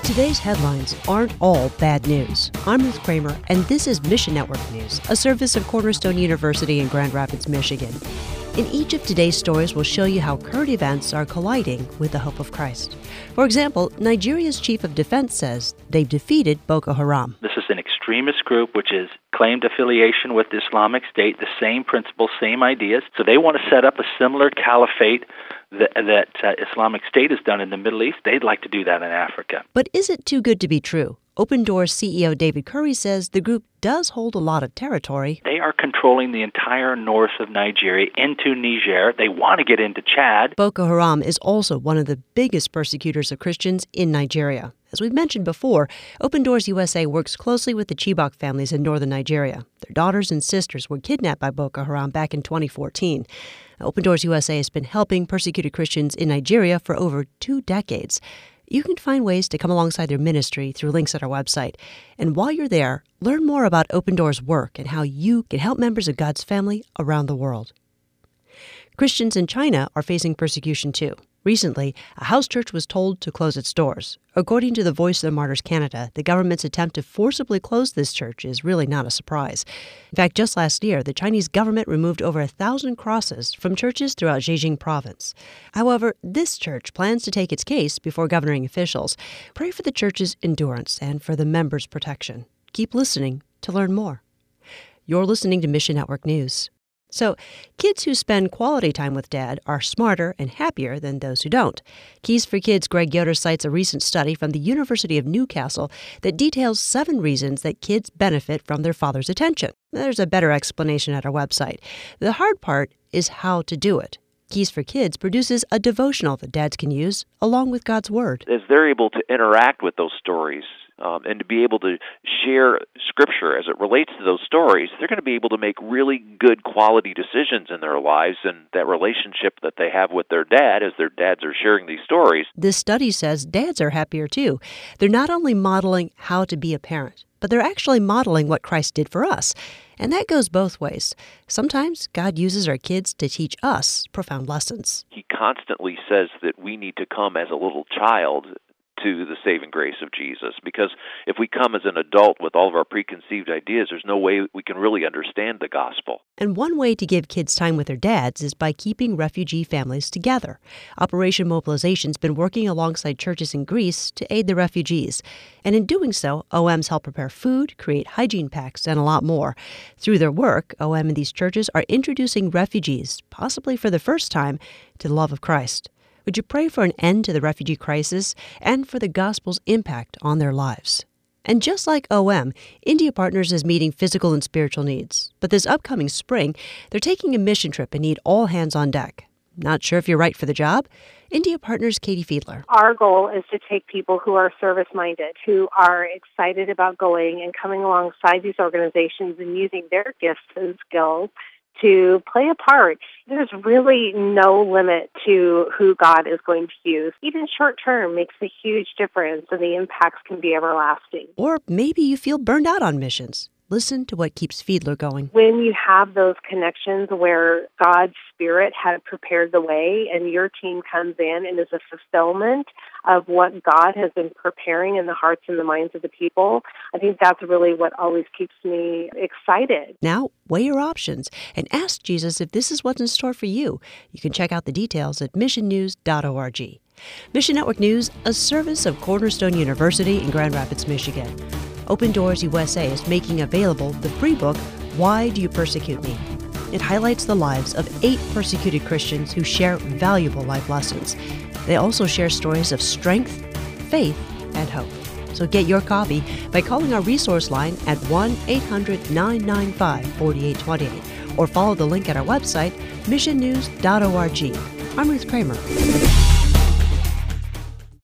Today's headlines aren't all bad news. I'm Ruth Kramer, and this is Mission Network News, a service of Cornerstone University in Grand Rapids, Michigan. In each of today's stories, we'll show you how current events are colliding with the hope of Christ. For example, Nigeria's chief of defense says they've defeated Boko Haram. This is an extremist group which has claimed affiliation with the Islamic State, the same principles, same ideas. So they want to set up a similar caliphate that Islamic State has done in the Middle East. They'd like to do that in Africa. But is it too good to be true? Open Doors CEO David Curry says the group does hold a lot of territory. They are controlling the entire north of Nigeria into Niger. They want to get into Chad. Boko Haram is also one of the biggest persecutors of Christians in Nigeria. As we've mentioned before, Open Doors USA works closely with the Chibok families in northern Nigeria. Their daughters and sisters were kidnapped by Boko Haram back in 2014. Open Doors USA has been helping persecuted Christians in Nigeria for over 2 decades. You can find ways to come alongside their ministry through links at our website. And while you're there, learn more about Open Doors' work and how you can help members of God's family around the world. Christians in China are facing persecution too. Recently, a house church was told to close its doors. According to the Voice of the Martyrs Canada, the government's attempt to forcibly close this church is really not a surprise. In fact, just last year, the Chinese government removed over 1,000 crosses from churches throughout Zhejiang province. However, this church plans to take its case before governing officials. Pray for the church's endurance and for the members' protection. Keep listening to learn more. You're listening to Mission Network News. So, kids who spend quality time with Dad are smarter and happier than those who don't. Keys for Kids' Greg Yoder cites a recent study from the University of Newcastle that details 7 reasons that kids benefit from their father's attention. There's a better explanation at our website. The hard part is how to do it. Keys for Kids produces a devotional that dads can use along with God's Word. As they're able to interact with those stories and to be able to share Scripture as it relates to those stories, they're going to be able to make really good quality decisions in their lives, and that relationship that they have with their dad as their dads are sharing these stories. This study says dads are happier too. They're not only modeling how to be a parent, but they're actually modeling what Christ did for us. And that goes both ways. Sometimes God uses our kids to teach us profound lessons. He constantly says that we need to come as a little child to the saving grace of Jesus, because if we come as an adult with all of our preconceived ideas, there's no way we can really understand the gospel. And one way to give kids time with their dads is by keeping refugee families together. Operation Mobilization's been working alongside churches in Greece to aid the refugees. And in doing so, OMs help prepare food, create hygiene packs, and a lot more. Through their work, OM and these churches are introducing refugees, possibly for the first time, to the love of Christ. Would you pray for an end to the refugee crisis and for the gospel's impact on their lives? And just like OM, India Partners is meeting physical and spiritual needs. But this upcoming spring, they're taking a mission trip and need all hands on deck. Not sure if you're right for the job? India Partners' Katie Fiedler. Our goal is to take people who are service-minded, who are excited about going and coming alongside these organizations and using their gifts and skills to play a part. There's really no limit to who God is going to use. Even short term makes a huge difference, and the impacts can be everlasting. Or maybe you feel burned out on missions. Listen to what keeps Fiedler going. When you have those connections where God's Spirit had prepared the way and your team comes in and is a fulfillment of what God has been preparing in the hearts and the minds of the people, I think that's really what always keeps me excited. Now, weigh your options and ask Jesus if this is what's in store for you. You can check out the details at missionnews.org. Mission Network News, a service of Cornerstone University in Grand Rapids, Michigan. Open Doors USA is making available the free book, Why Do You Persecute Me? It highlights the lives of 8 persecuted Christians who share valuable life lessons. They also share stories of strength, faith, and hope. So get your copy by calling our resource line at 1-800-995-4828 or follow the link at our website, missionnews.org. I'm Ruth Kramer.